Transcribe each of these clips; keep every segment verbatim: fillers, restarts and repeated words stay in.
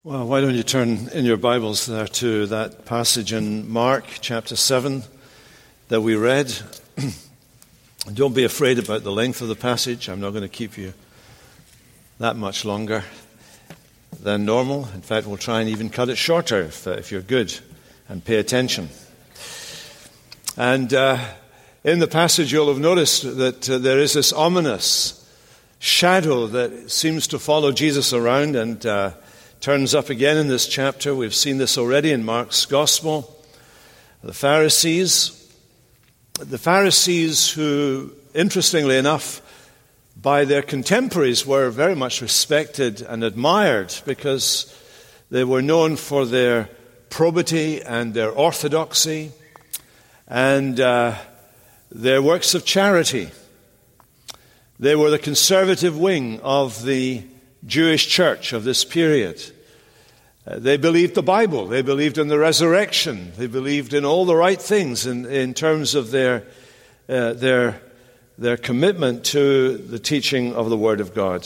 Well, why don't you turn in your Bibles there to that passage in Mark chapter seven that we read. Don't be afraid about the length of the passage. I'm not going to keep you that much longer than normal. In fact, we'll try and even cut it shorter if, uh, if you're good and pay attention. And uh, in the passage you'll have noticed that uh, there is this ominous shadow that seems to follow Jesus around and uh, turns up again in this chapter. We've seen this already in Mark's Gospel. The Pharisees, the Pharisees who, interestingly enough, by their contemporaries were very much respected and admired because they were known for their probity and their orthodoxy and uh, their works of charity. They were the conservative wing of the Jewish church of this period. Uh, they believed the Bible. They believed in the resurrection. They believed in all the right things in, in terms of their, uh, their, their commitment to the teaching of the Word of God.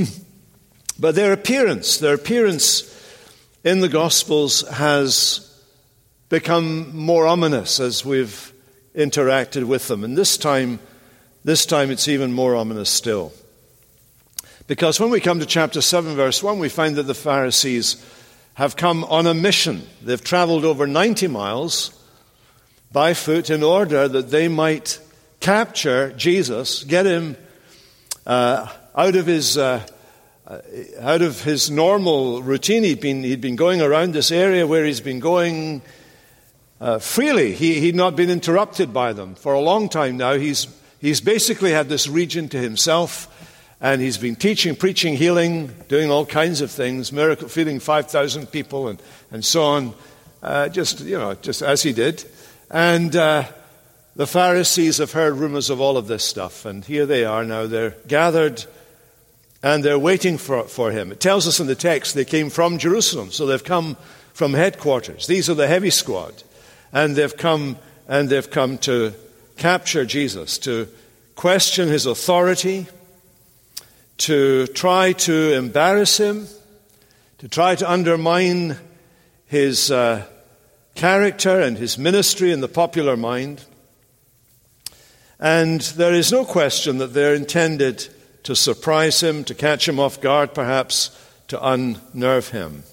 But their appearance, their appearance in the Gospels has become more ominous as we've interacted with them. And this time, this time it's even more ominous still. Because when we come to chapter seven, verse one, we find that the Pharisees have come on a mission. They've traveled over ninety miles by foot in order that they might capture Jesus, get him uh, out of his uh, out of his normal routine. He'd been he'd been going around this area where he's been going uh, freely. He he'd not been interrupted by them for a long time now. He's he's basically had this region to himself. And he's been teaching, preaching, healing, doing all kinds of things, miracle, feeding five thousand people and, and so on, uh, just, you know, just as he did. And uh, the Pharisees have heard rumors of all of this stuff. And here they are now. They're gathered and they're waiting for, for him. It tells us in the text they came from Jerusalem. So they've come from headquarters. These are the heavy squad. And they've come and they've come to capture Jesus, to question his authority, to try to embarrass him, to try to undermine his uh, character and his ministry in the popular mind. And there is no question that they're intended to surprise him, to catch him off guard, perhaps to unnerve him.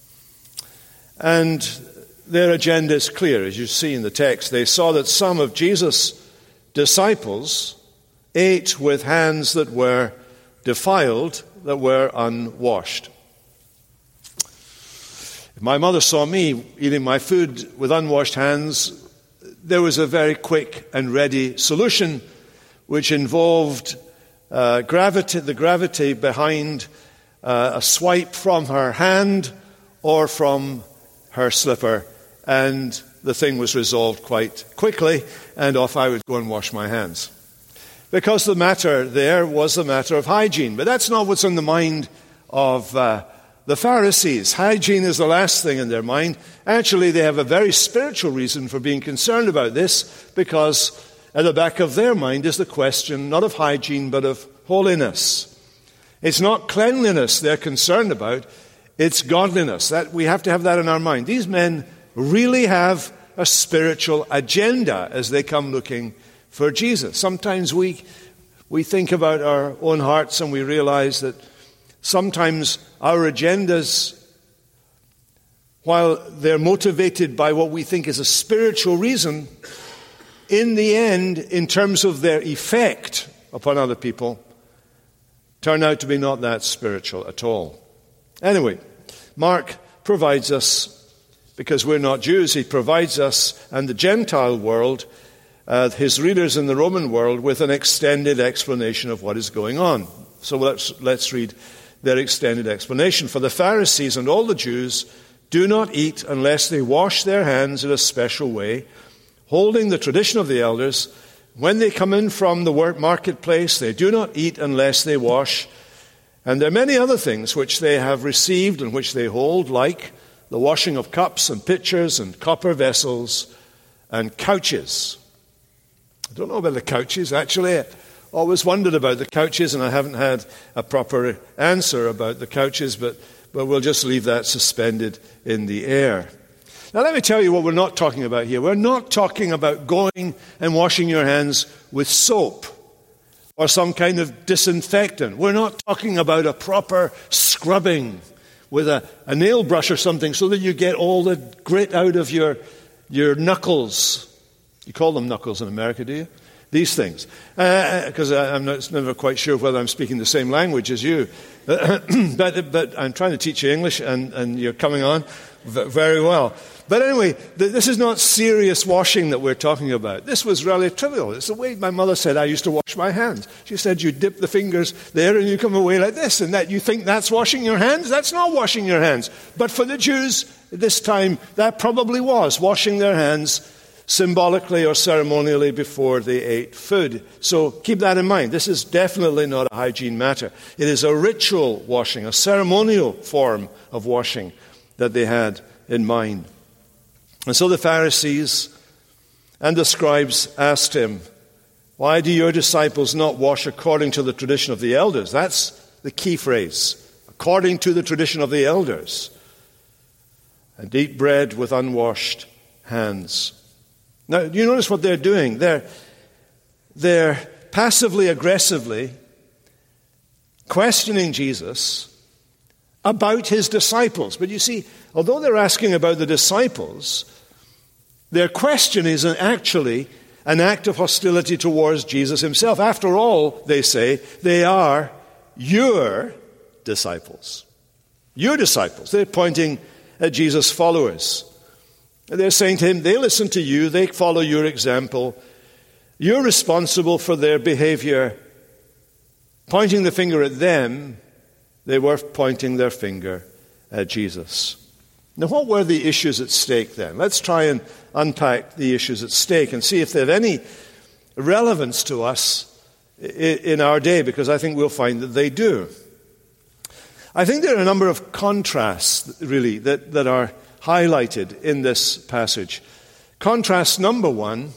And their agenda is clear, as you see in the text. They saw that some of Jesus' disciples ate with hands that were defiled, that were unwashed. If my mother saw me eating my food with unwashed hands, there was a very quick and ready solution, which involved uh, gravity, the gravity behind uh, a swipe from her hand or from her slipper, and the thing was resolved quite quickly, and off I would go and wash my hands. Because the matter there was a matter of hygiene. But that's not what's on the mind of uh, the Pharisees. Hygiene is the last thing in their mind. Actually, they have a very spiritual reason for being concerned about this, because at the back of their mind is the question not of hygiene but of holiness. It's not cleanliness they're concerned about, it's godliness. That we have to have that in our mind. These men really have a spiritual agenda as they come looking for Jesus. Sometimes we we think about our own hearts and we realize that sometimes our agendas, while they're motivated by what we think is a spiritual reason, in the end, in terms of their effect upon other people, turn out to be not that spiritual at all. Anyway, Mark provides us, because we're not Jews, he provides us and the Gentile world, Uh, his readers in the Roman world, with an extended explanation of what is going on. So let's, let's read their extended explanation. For the Pharisees and all the Jews do not eat unless they wash their hands in a special way, holding the tradition of the elders. When they come in from the marketplace, they do not eat unless they wash. And there are many other things which they have received and which they hold, like the washing of cups and pitchers and copper vessels and couches. I don't know about the couches, actually. I always wondered about the couches, and I haven't had a proper answer about the couches, but but we'll just leave that suspended in the air. Now let me tell you what we're not talking about here. We're not talking about going and washing your hands with soap or some kind of disinfectant. We're not talking about a proper scrubbing with a, a nail brush or something so that you get all the grit out of your, your knuckles. You call them knuckles in America, do you? These things. Because uh, I'm not, never quite sure whether I'm speaking the same language as you. but, but I'm trying to teach you English, and, and you're coming on very well. But anyway, th- this is not serious washing that we're talking about. This was really trivial. It's the way my mother said I used to wash my hands. She said you dip the fingers there and you come away like this, and that you think that's washing your hands? That's not washing your hands. But for the Jews at this time, that probably was washing their hands symbolically or ceremonially before they ate food. So keep that in mind. This is definitely not a hygiene matter. It is a ritual washing, a ceremonial form of washing that they had in mind. And so the Pharisees and the scribes asked him, "Why do your disciples not wash according to the tradition of the elders?" That's the key phrase. According to the tradition of the elders. "And eat bread with unwashed hands." Now, do you notice what they're doing? They're, they're passively, aggressively questioning Jesus about his disciples. But you see, although they're asking about the disciples, their question is actually an act of hostility towards Jesus himself. After all, they say, they are your disciples. Your disciples. They're pointing at Jesus' followers. They're saying to him, they listen to you, they follow your example. You're responsible for their behavior. Pointing the finger at them, they were pointing their finger at Jesus. Now, what were the issues at stake then? Let's try and unpack the issues at stake and see if they have any relevance to us in our day, because I think we'll find that they do. I think there are a number of contrasts, really, that, that are highlighted in this passage. Contrast number one,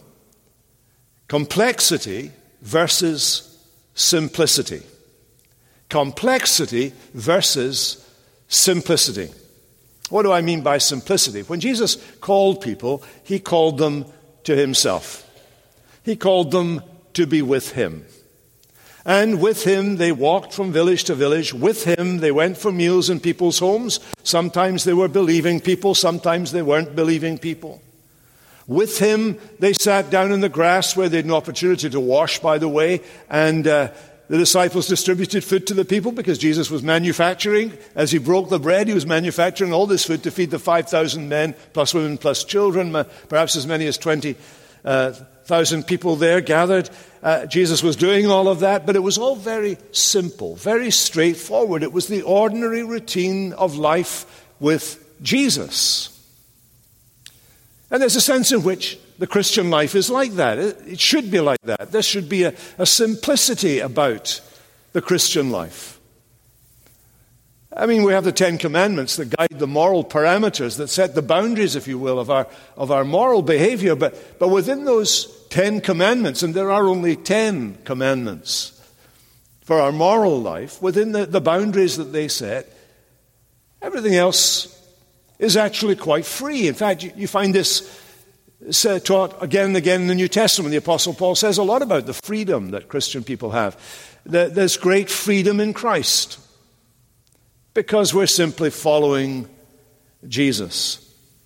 complexity versus simplicity. Complexity versus simplicity. What do I mean by simplicity? When Jesus called people, he called them to himself. He called them to be with him. And with him, they walked from village to village. With him, they went for meals in people's homes. Sometimes they were believing people. Sometimes they weren't believing people. With him, they sat down in the grass where they had an opportunity to wash, by the way. And uh, the disciples distributed food to the people because Jesus was manufacturing. As he broke the bread, he was manufacturing all this food to feed the five thousand men, plus women, plus children, perhaps as many as twenty thousand people there gathered. Uh, Jesus was doing all of that, but it was all very simple, very straightforward. It was the ordinary routine of life with Jesus. And there's a sense in which the Christian life is like that. It, it should be like that. There should be a, a simplicity about the Christian life. I mean, we have the Ten Commandments that guide the moral parameters, that set the boundaries, if you will, of our of our moral behavior. But, but within those Ten Commandments, and there are only ten commandments for our moral life, within the, the boundaries that they set, everything else is actually quite free. In fact, you, you find this taught again and again in the New Testament. The Apostle Paul says a lot about the freedom that Christian people have. There's great freedom in Christ, because we're simply following Jesus.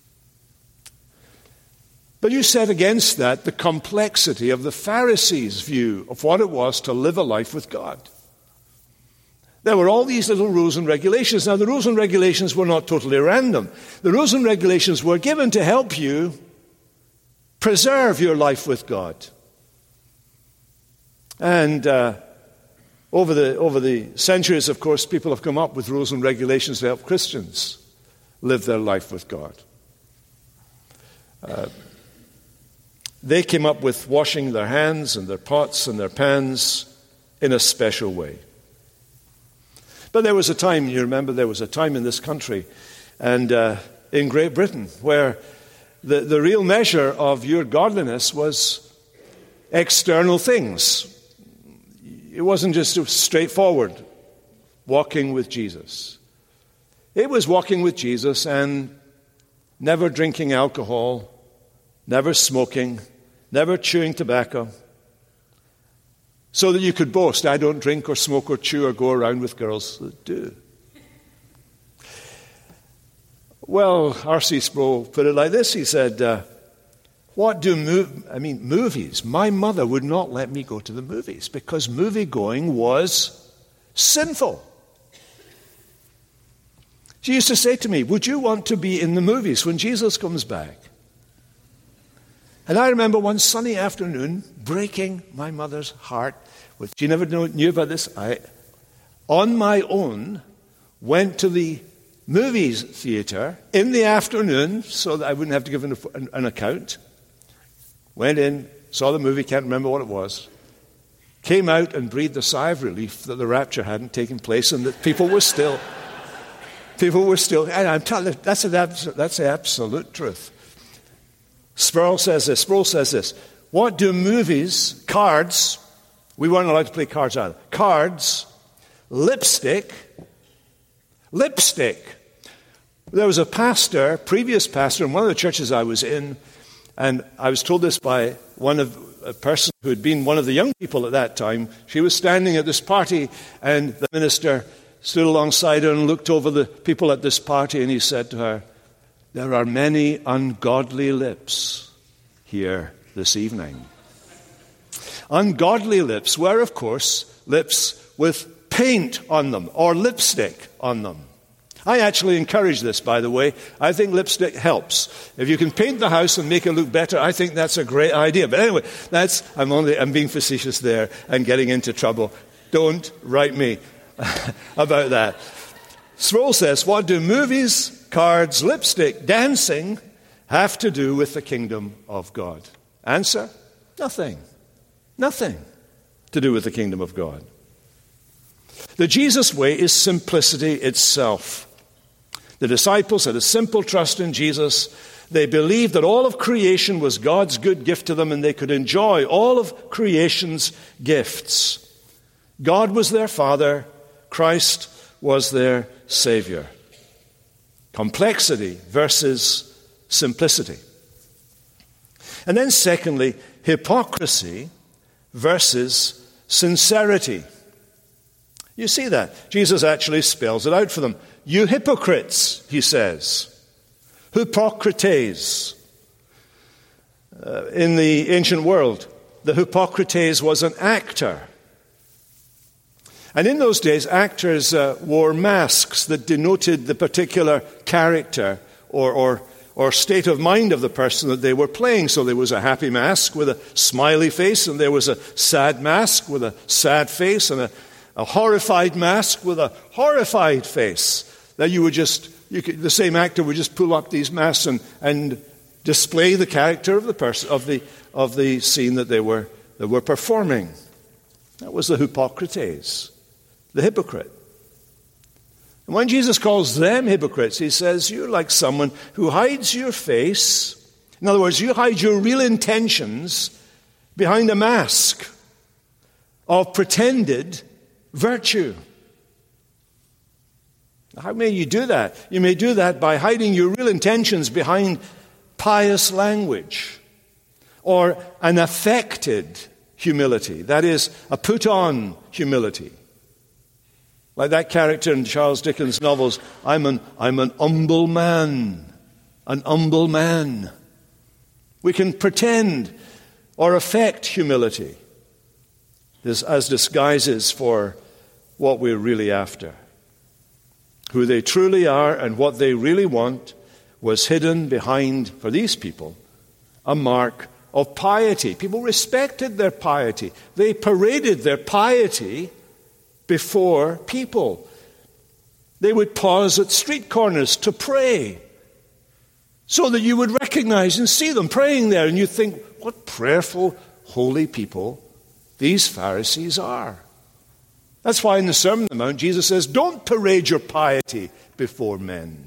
But you set against that the complexity of the Pharisees' view of what it was to live a life with God. There were all these little rules and regulations. Now, the rules and regulations were not totally random. The rules and regulations were given to help you preserve your life with God. And uh, Over the, over the centuries, of course, people have come up with rules and regulations to help Christians live their life with God. Uh, they came up with washing their hands and their pots and their pans in a special way. But there was a time, you remember, there was a time in this country and uh, in Great Britain where the, the real measure of your godliness was external things. It wasn't just straightforward walking with Jesus. It was walking with Jesus and never drinking alcohol, never smoking, never chewing tobacco, so that you could boast, I don't drink or smoke or chew or go around with girls that do. Well, R C Sproul put it like this. He said, uh, what do mov- I mean, movies? My mother would not let me go to the movies because movie going was sinful. She used to say to me, would you want to be in the movies when Jesus comes back? And I remember one sunny afternoon breaking my mother's heart. Which she never knew about this. I, on my own, went to the movies theater in the afternoon so that I wouldn't have to give an, an, an account. Went in, saw the movie, can't remember what it was. Came out and breathed a sigh of relief that the rapture hadn't taken place and that people were still, people were still, and I'm telling you, that's, an, that's the absolute truth. Sproul says this, Sproul says this, what do movies, cards, we weren't allowed to play cards either, cards, lipstick, lipstick. There was a pastor, previous pastor in one of the churches I was in, and I was told this by one of a person who had been one of the young people at that time. She was standing at this party, and the minister stood alongside her and looked over the people at this party, and he said to her, there are many ungodly lips here this evening. Ungodly lips were, of course, lips with paint on them or lipstick on them. I actually encourage this, by the way. I think lipstick helps. If you can paint the house and make it look better, I think that's a great idea. But anyway, that's I'm only I'm being facetious there and getting into trouble. Don't write me about that. Sproul says, what do movies, cards, lipstick, dancing have to do with the kingdom of God? Answer, nothing. Nothing to do with the kingdom of God. The Jesus way is simplicity itself. The disciples had a simple trust in Jesus. They believed that all of creation was God's good gift to them and they could enjoy all of creation's gifts. God was their Father. Christ was their Savior. Complexity versus simplicity. And then secondly, hypocrisy versus sincerity. You see that? Jesus actually spells it out for them. You hypocrites, he says. Hypocrites. Uh, in the ancient world, the hypocrites was an actor. And in those days, actors uh, wore masks that denoted the particular character or, or or state of mind of the person that they were playing. So there was a happy mask with a smiley face, and there was a sad mask with a sad face, and a, a horrified mask with a horrified face. That you would just, you could, the same actor would just pull up these masks and, and display the character of the person of the of the scene that they were that were performing. That was the hypocrites, the hypocrite. And when Jesus calls them hypocrites, he says, you're like someone who hides your face. In other words, you hide your real intentions behind a mask of pretended virtue. How may you do that? You may do that by hiding your real intentions behind pious language or an affected humility. That is, a put-on humility. Like that character in Charles Dickens' novels, I'm an, I'm an humble man, an humble man. We can pretend or affect humility as disguises for what we're really after. Who they truly are and what they really want was hidden behind, for these people, a mark of piety. People respected their piety. They paraded their piety before people. They would pause at street corners to pray so that you would recognize and see them praying there, and you think, what prayerful, holy people these Pharisees are. That's why in the Sermon on the Mount, Jesus says, don't parade your piety before men.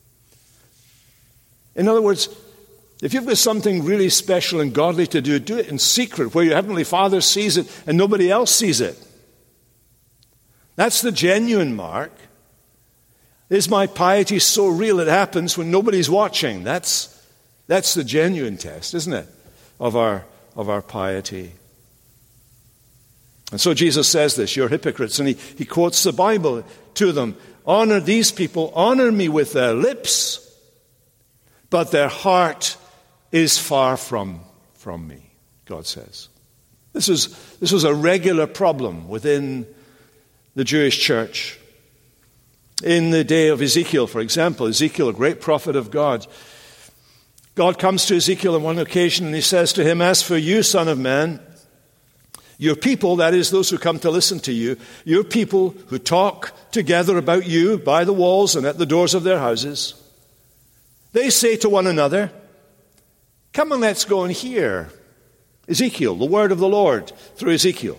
In other words, if you've got something really special and godly to do, do it in secret, where your Heavenly Father sees it and nobody else sees it. That's the genuine mark. Is my piety so real it happens when nobody's watching? That's, that's the genuine test, isn't it, of our, of our piety. And so Jesus says this, you're hypocrites, and he, he quotes the Bible to them. Honor these people, honor me with their lips, but their heart is far from, from me, God says. This is, this was a regular problem within the Jewish church. In the day of Ezekiel, for example, Ezekiel, a great prophet of God, God comes to Ezekiel on one occasion and he says to him, as for you, son of man, your people, that is, those who come to listen to you, your people who talk together about you by the walls and at the doors of their houses, they say to one another, come and let's go and hear Ezekiel, the word of the Lord through Ezekiel,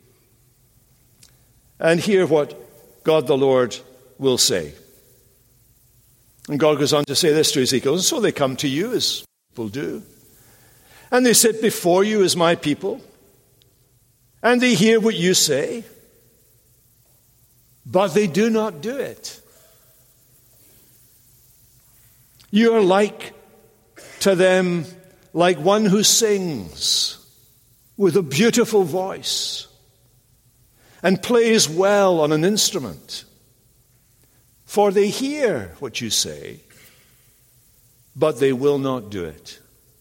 and hear what God the Lord will say. And God goes on to say this to Ezekiel, and so they come to you as people do, and they sit before you as my people, and they hear what you say, but they do not do it. You are like to them like one who sings with a beautiful voice and plays well on an instrument. For they hear what you say, but they will not do it.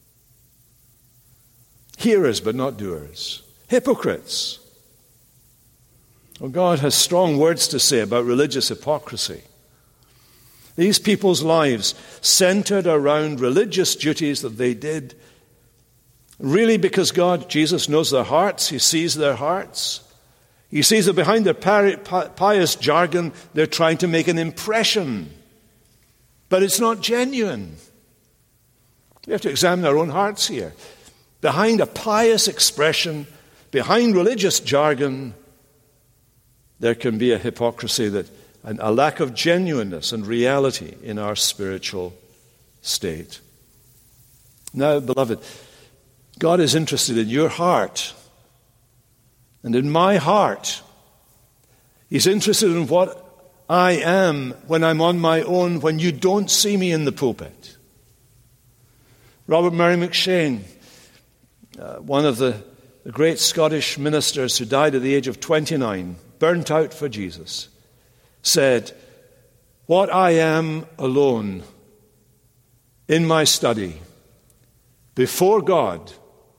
Hearers, but not doers. Hypocrites. Well, God has strong words to say about religious hypocrisy. These people's lives centered around religious duties that they did, really because God, Jesus, knows their hearts. He sees their hearts. He sees that behind their pious jargon, they're trying to make an impression. But it's not genuine. We have to examine our own hearts here. Behind a pious expression, behind religious jargon, there can be a hypocrisy, that and a lack of genuineness and reality in our spiritual state. Now, beloved, God is interested in your heart and in my heart. He's interested in what I am when I'm on my own, when you don't see me in the pulpit. Robert Murray McCheyne, uh, one of the, the great Scottish ministers who died at the age of twenty-nine, burnt out for Jesus, said, what I am alone in my study, before God,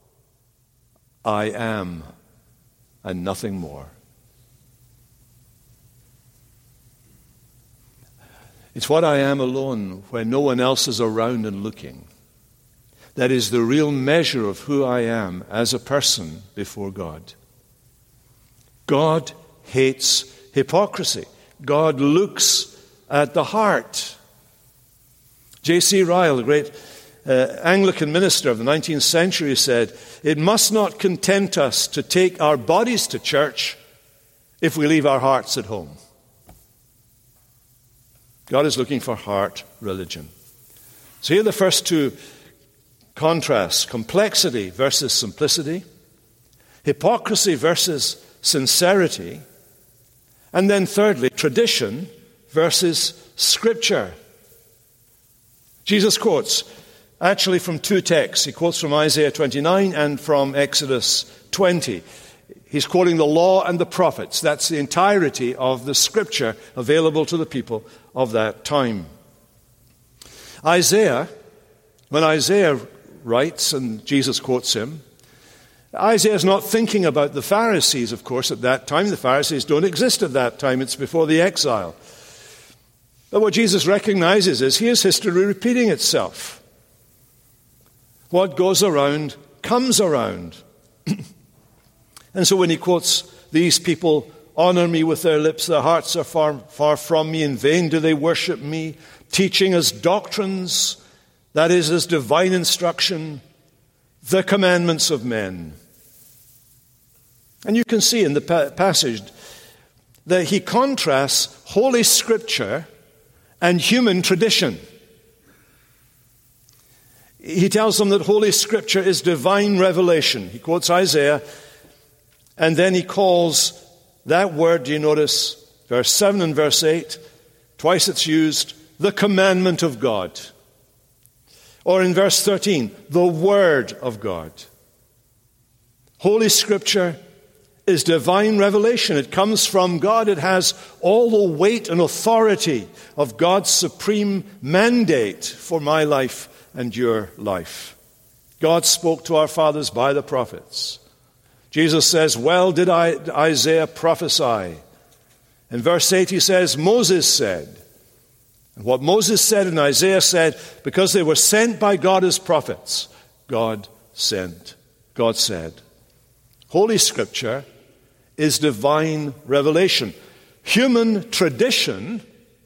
I am and nothing more. It's what I am alone when no one else is around and looking that is the real measure of who I am as a person before God. God hates hypocrisy. God looks at the heart. J C Ryle, the great uh, Anglican minister of the nineteenth century, said, it must not content us to take our bodies to church if we leave our hearts at home. God is looking for heart religion. So here are the first two contrasts: complexity versus simplicity, hypocrisy versus sincerity, and then thirdly, tradition versus Scripture. Jesus quotes actually from two texts. He quotes from Isaiah twenty-nine and from Exodus twenty. He's quoting the law and the prophets. That's the entirety of the Scripture available to the people of that time. Isaiah, when Isaiah writes, and Jesus quotes him, Isaiah's not thinking about the Pharisees, of course, at that time. The Pharisees don't exist at that time. It's before the exile. But what Jesus recognizes is here's history repeating itself. What goes around comes around. And so when he quotes, these people honor me with their lips, their hearts are far, far from me, in vain do they worship me, teaching as doctrines, that is, as divine instruction, the commandments of men. And you can see in the pa- passage that he contrasts Holy Scripture and human tradition. He tells them that Holy Scripture is divine revelation. He quotes Isaiah, and then he calls that word, do you notice, verse seven and verse eight, Twice it's used, the commandment of God. Or in verse thirteen, the Word of God. Holy Scripture is divine revelation. It comes from God. It has all the weight and authority of God's supreme mandate for my life and your life. God spoke to our fathers by the prophets. Jesus says, well did I, Isaiah prophesy. In verse eight he says, Moses said. And what Moses said and Isaiah said, because they were sent by God as prophets, God sent. God said. Holy Scripture is divine revelation. Human tradition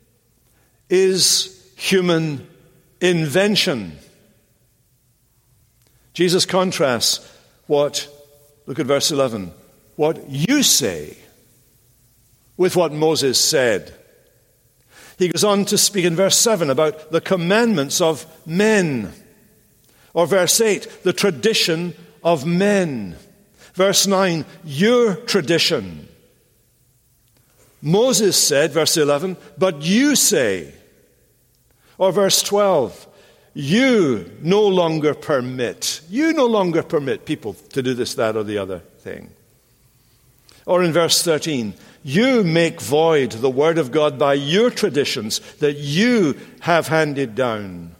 is human invention. Jesus contrasts what, look at verse eleven, what you say with what Moses said. He goes on to speak in verse seven about the commandments of men. Or verse eight, the tradition of men. Verse nine, your tradition. Moses said, verse eleven, but you say. Or verse twelve, you no longer permit. You no longer permit people to do this, that, or the other thing. Or in verse thirteen, you make void the word of God by your traditions that you have handed down.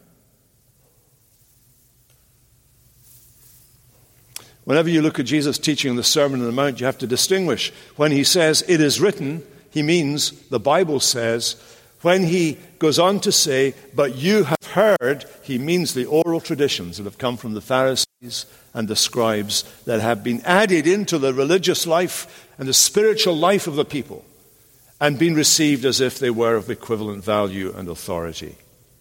Whenever you look at Jesus' teaching in the Sermon on the Mount, you have to distinguish. When he says, it is written, he means, the Bible says. When he goes on to say, but you have heard, he means the oral traditions that have come from the Pharisees and the scribes that have been added into the religious life and the spiritual life of the people and been received as if they were of equivalent value and authority.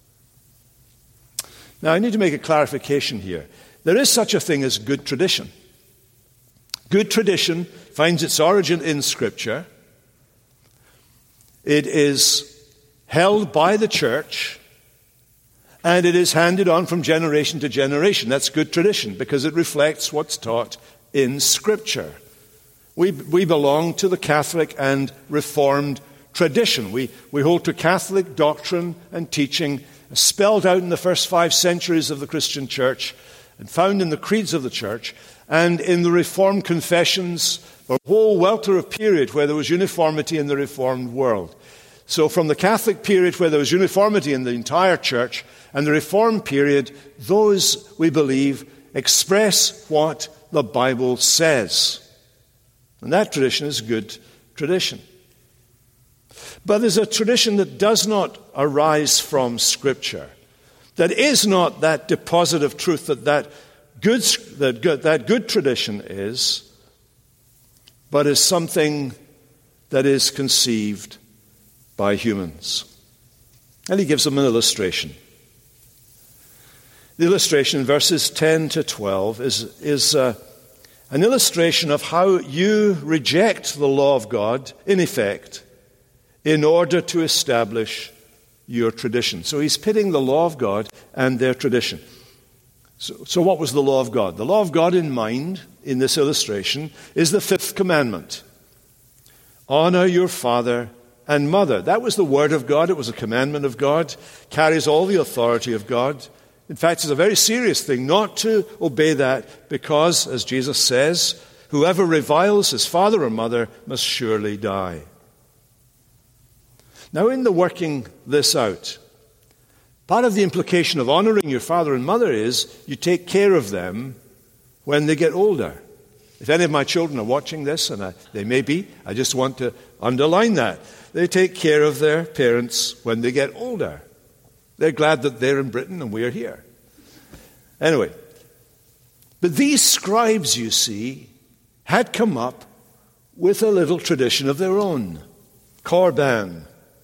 Now, I need to make a clarification here. There is such a thing as good tradition. Good tradition finds its origin in Scripture. It is held by the church, and it is handed on from generation to generation. That's good tradition because it reflects what's taught in Scripture. We, we belong to the Catholic and Reformed tradition. We, we hold to Catholic doctrine and teaching spelled out in the first five centuries of the Christian church and found in the creeds of the church and in the Reformed confessions for a whole welter of period where there was uniformity in the Reformed world. So from the Catholic period where there was uniformity in the entire church and the Reformed period, those, we believe, express what the Bible says. And that tradition is good tradition. But there's a tradition that does not arise from Scripture, that is not that deposit of truth that that good, that good, that good tradition is, but is something that is conceived by humans. And he gives them an illustration. The illustration in verses ten to twelve is, is uh, an illustration of how you reject the law of God, in effect, in order to establish your tradition. So he's pitting the law of God and their tradition. So, so what was the law of God? The law of God in mind, in this illustration, is the fifth commandment. Honor your father and mother. That was the word of God. It was a commandment of God. Carries all the authority of God. In fact, it's a very serious thing not to obey that because, as Jesus says, whoever reviles his father or mother must surely die. Now, in the working this out, part of the implication of honoring your father and mother is you take care of them when they get older. If any of my children are watching this, and I, they may be, I just want to underline that. They take care of their parents when they get older. They're glad that they're in Britain and we're here. Anyway, but these scribes, you see, had come up with a little tradition of their own, Korban.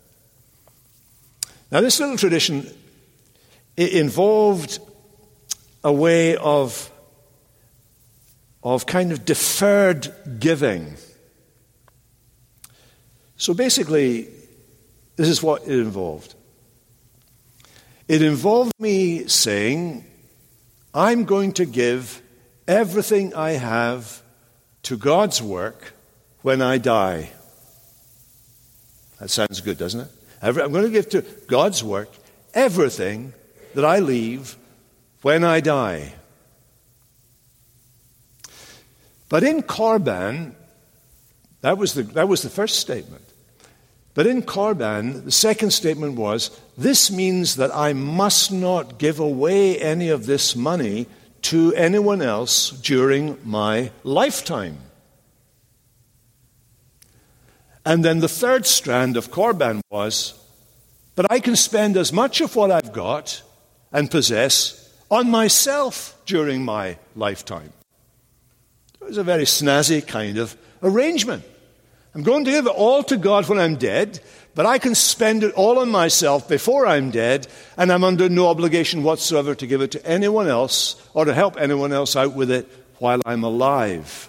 Now, this little tradition it involved a way of, of kind of deferred giving. So basically, this is what it involved. It involved me saying, I'm going to give everything I have to God's work when I die. That sounds good, doesn't it? Every, I'm going to give to God's work everything that I leave when I die. But in Korban, that was the, that was the first statement. But in Korban, the second statement was, this means that I must not give away any of this money to anyone else during my lifetime. And then the third strand of Korban was, but I can spend as much of what I've got and possess on myself during my lifetime. It was a very snazzy kind of arrangement. I'm going to give it all to God when I'm dead, but I can spend it all on myself before I'm dead, and I'm under no obligation whatsoever to give it to anyone else or to help anyone else out with it while I'm alive.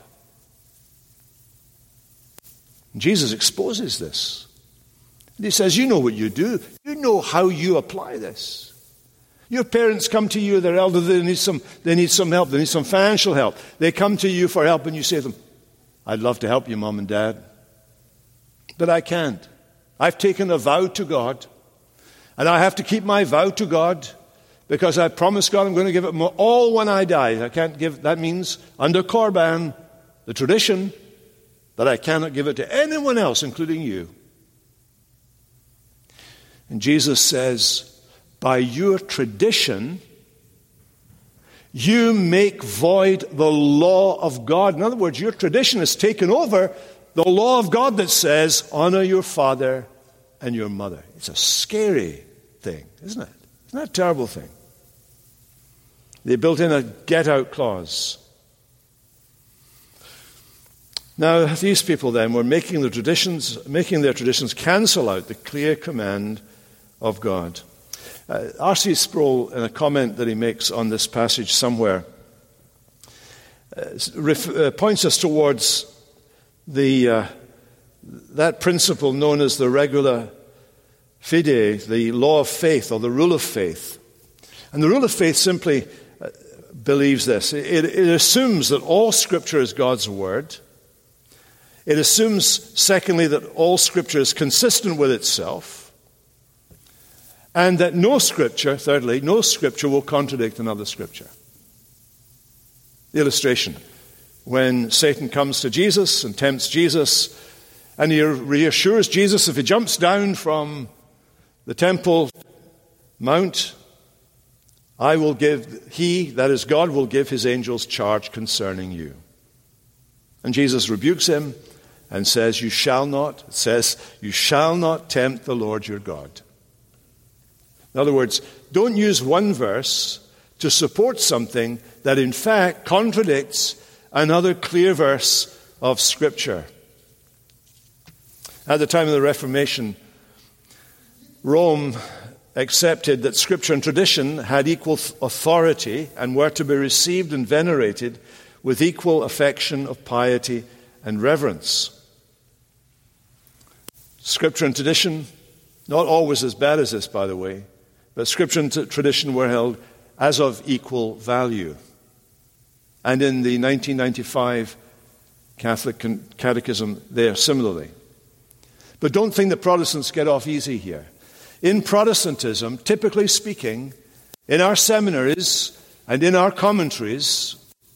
Jesus exposes this. And he says, you know what you do. You know how you apply this. Your parents come to you, they're elderly, they need some, they need some help, they need some financial help. They come to you for help and you say to them, I'd love to help you, Mom and Dad, but I can't. I've taken a vow to God, and I have to keep my vow to God because I promised God I'm going to give it all when I die. I can't give, that means under Korban, the tradition, that I cannot give it to anyone else, including you. And Jesus says, by your tradition, you make void the law of God. In other words, your tradition has taken over the law of God that says, honor your father and your mother. It's a scary thing, isn't it? Isn't that a terrible thing? They built in a get-out clause. Now, these people then were making the traditions, making their traditions cancel out the clear command of God. Uh, R C Sproul, in a comment that he makes on this passage somewhere, uh, ref, uh, points us towards the uh, that principle known as the regula fidei, the law of faith or the rule of faith. And the rule of faith simply uh, believes this. It, it assumes that all Scripture is God's Word. It assumes, secondly, that all Scripture is consistent with itself. And that no Scripture, thirdly, no Scripture will contradict another Scripture. The illustration. When Satan comes to Jesus and tempts Jesus, and he reassures Jesus if he jumps down from the Temple Mount, I will give, he, that is God, will give his angels charge concerning you. And Jesus rebukes him and says, you shall not, it says, you shall not tempt the Lord your God. In other words, don't use one verse to support something that in fact contradicts another clear verse of Scripture. At the time of the Reformation, Rome accepted that Scripture and tradition had equal authority and were to be received and venerated with equal affection of piety and reverence. Scripture and tradition, not always as bad as this, by the way, but Scripture and t- tradition were held as of equal value. And in the nineteen ninety-five Catholic Catechism there, similarly. But don't think that Protestants get off easy here. In Protestantism, typically speaking, in our seminaries and in our commentaries,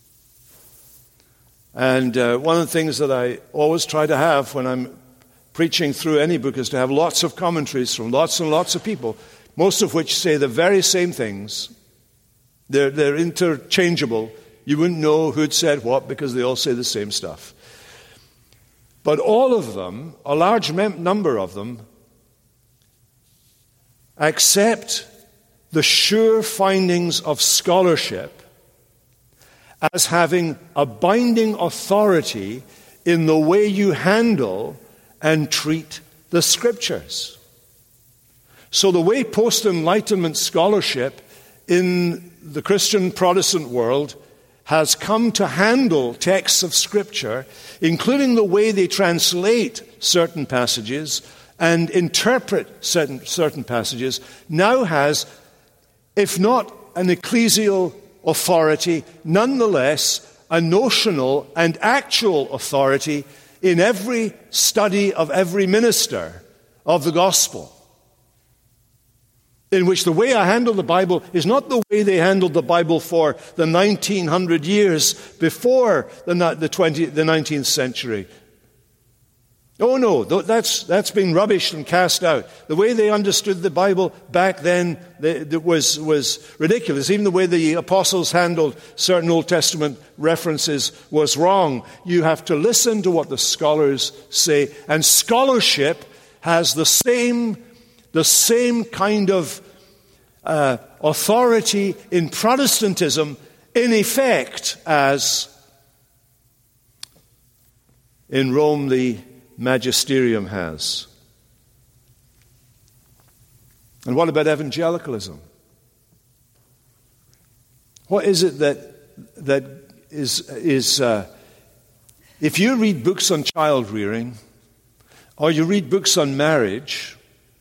and uh, one of the things that I always try to have when I'm preaching through any book is to have lots of commentaries from lots and lots of people, most of which say the very same things. They're, they're interchangeable. You wouldn't know who'd said what because they all say the same stuff. But all of them, a large mem- number of them, accept the sure findings of scholarship as having a binding authority in the way you handle and treat the Scriptures. So the way post-Enlightenment scholarship in the Christian Protestant world has come to handle texts of Scripture, including the way they translate certain passages and interpret certain, certain passages, now has, if not an ecclesial authority, nonetheless a notional and actual authority in every study of every minister of the gospel. in which the way I handle the Bible is not the way they handled the Bible for the nineteen hundred years before the, the, twentieth, the nineteenth century. Oh no, that's, that's been rubbished and cast out. The way they understood the Bible back then was, was ridiculous. Even the way the apostles handled certain Old Testament references was wrong. You have to listen to what the scholars say. And scholarship has the same, the same kind of uh, authority in Protestantism in effect as in Rome the magisterium has. And what about evangelicalism? What is it that that is is uh, if you read books on child rearing, or you read books on marriage,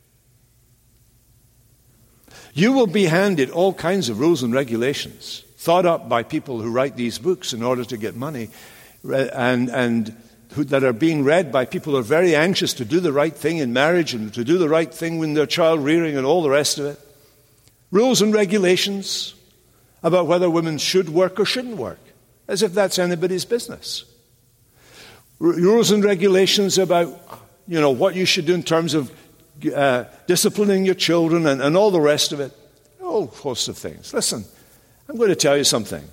you will be handed all kinds of rules and regulations thought up by people who write these books in order to get money, and and Who, that are being read by people who are very anxious to do the right thing in marriage and to do the right thing when they're child rearing and all the rest of it. Rules and regulations about whether women should work or shouldn't work, as if that's anybody's business. R- rules and regulations about, you know, what you should do in terms of uh, disciplining your children and, and all the rest of it. A whole host of things. Listen, I'm going to tell you something.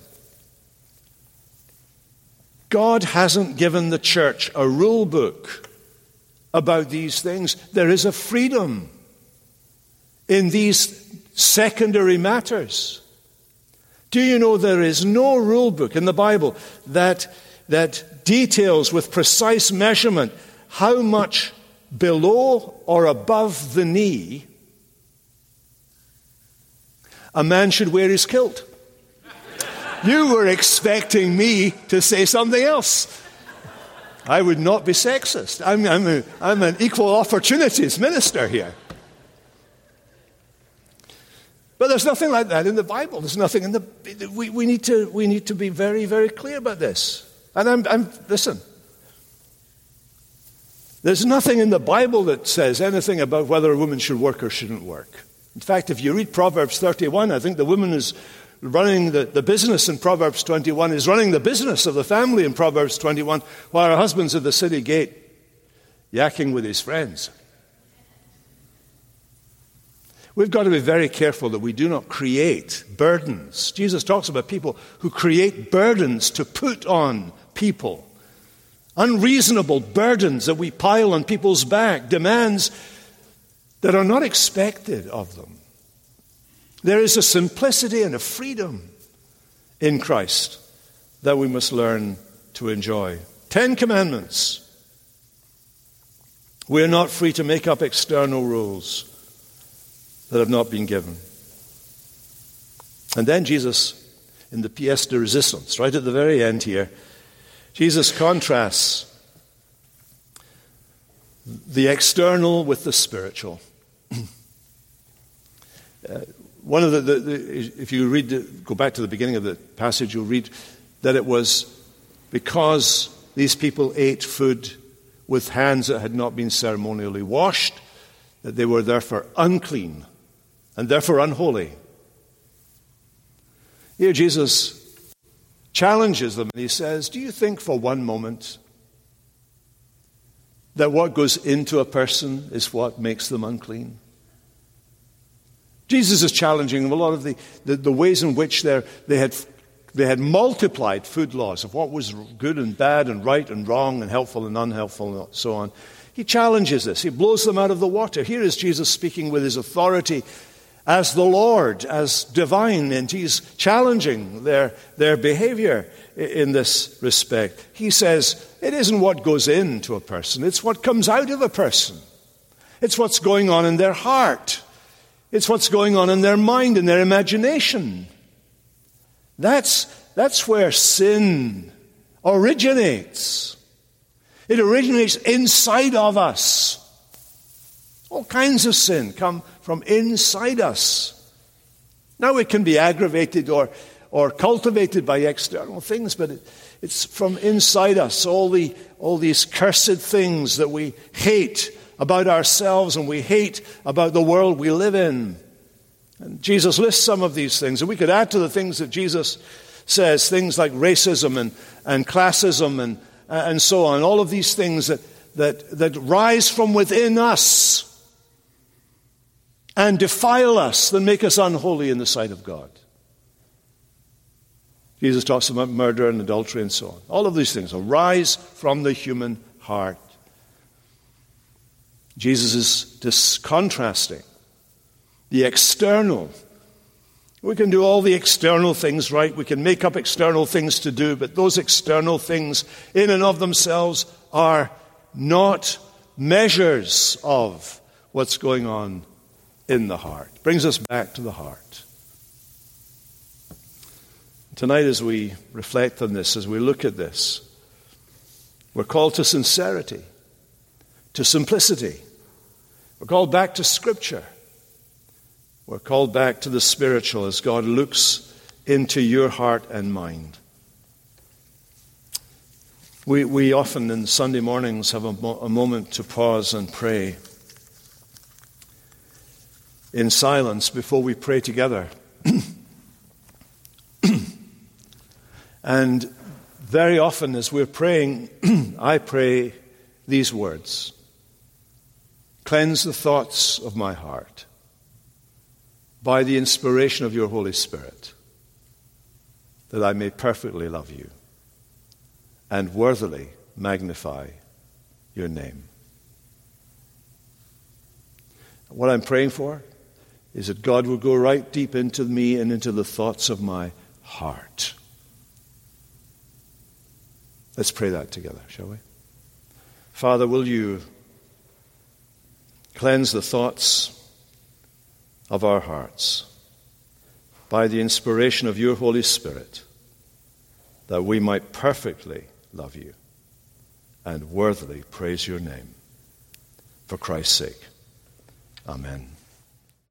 God hasn't given the church a rule book about these things. There is a freedom in these secondary matters. Do you know there is no rule book in the Bible that, that details with precise measurement how much below or above the knee a man should wear his kilt? You were expecting me to say something else. I would not be sexist. I'm, I'm, a, I'm an equal opportunities minister here. But there's nothing like that in the Bible. There's nothing in the. We, we need to we need to be very very clear about this. And I'm, I'm listen. There's nothing in the Bible that says anything about whether a woman should work or shouldn't work. In fact, if you read Proverbs thirty-one, I think the woman is running the, the business in Proverbs twenty-one, is running the business of the family in Proverbs twenty-one, while her husband's at the city gate, yakking with his friends. We've got to be very careful that we do not create burdens. Jesus talks about people who create burdens to put on people. Unreasonable burdens that we pile on people's back, demands that are not expected of them. There is a simplicity and a freedom in Christ that we must learn to enjoy. Ten Commandments. We are not free to make up external rules that have not been given. And then Jesus, in the pièce de résistance, right at the very end here, Jesus contrasts the external with the spiritual. uh, One of the, the, the if you read, the, go back to the beginning of the passage, you'll read that it was because these people ate food with hands that had not been ceremonially washed, that they were therefore unclean and therefore unholy. Here Jesus challenges them and he says, do you think for one moment that what goes into a person is what makes them unclean? Jesus is challenging them a lot of the, the, the ways in which they had they had multiplied food laws of what was good and bad and right and wrong and helpful and unhelpful and so on. He challenges this. He blows them out of the water. Here is Jesus speaking with his authority as the Lord, as divine, and he's challenging their, their behavior in this respect. He says, it isn't what goes into a person, it's what comes out of a person. It's what's going on in their heart. It's what's going on in their mind, in their imagination. That's, that's where sin originates. It originates inside of us. All kinds of sin come from inside us. Now it can be aggravated or, or cultivated by external things, but it, it's from inside us. All the all these cursed things that we hate about ourselves and we hate about the world we live in. And Jesus lists some of these things, and we could add to the things that Jesus says, things like racism and, and classism and, and so on, all of these things that, that, that rise from within us and defile us, that make us unholy in the sight of God. Jesus talks about murder and adultery and so on. All of these things arise from the human heart. Jesus is dis- contrasting the external. We can do all the external things right. We can make up external things to do, but those external things in and of themselves are not measures of what's going on in the heart. Brings us back to the heart. Tonight, as we reflect on this, as we look at this, we're called to sincerity, to simplicity. We're called back to Scripture. We're called back to the spiritual as God looks into your heart and mind. We, we often in Sunday mornings have a, mo- a moment to pause and pray in silence before we pray together. And very often as we're praying, I pray these words: cleanse the thoughts of my heart by the inspiration of your Holy Spirit, that I may perfectly love you and worthily magnify your name. What I'm praying for is that God will go right deep into me and into the thoughts of my heart. Let's pray that together, shall we? Father, will you cleanse the thoughts of our hearts by the inspiration of your Holy Spirit, that we might perfectly love you and worthily praise your name. For Christ's sake. Amen.